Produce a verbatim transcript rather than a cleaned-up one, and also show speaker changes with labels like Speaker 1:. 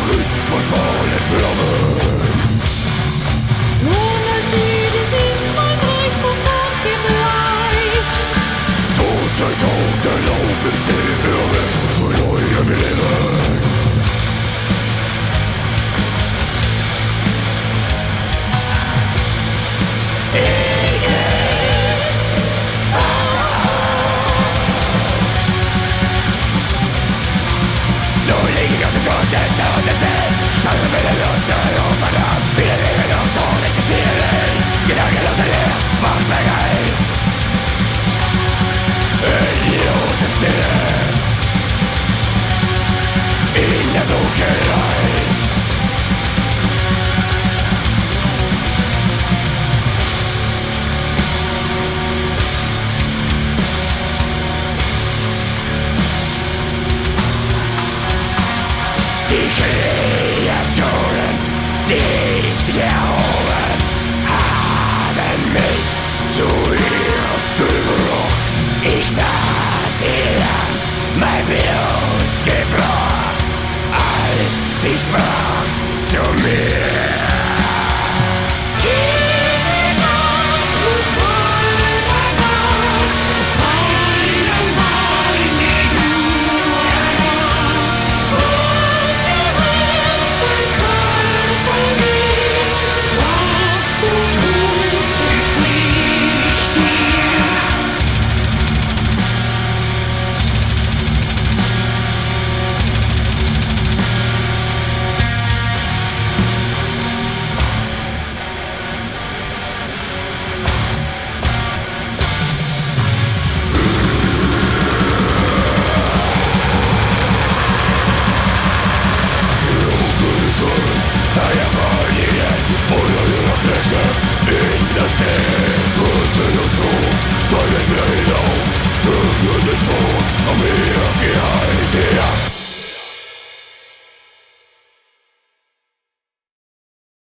Speaker 1: von vollen Flammen.
Speaker 2: Lohnen Sie, dies ist mein Recht und Dank im Leid.
Speaker 1: Tote, tote, laufen Sie hören zu neuem Leben. Gottes Todes ist, steuern wir den Lust und rufen ab. Wir leben und Tod existieren nicht. Gedankenlose Leer macht mein Geist. Endlose Stille in der Dunkelheit. Die Kreaturen, die sich erhoben, haben mich zu ihr gebracht. Ich saß hier, mein Blut gefroren, als sie sprach zu mir.